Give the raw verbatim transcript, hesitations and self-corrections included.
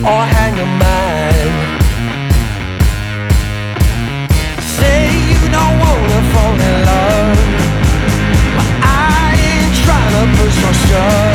or hang a man. Say you don't wanna fall in love, but I ain't trying to push my stuff.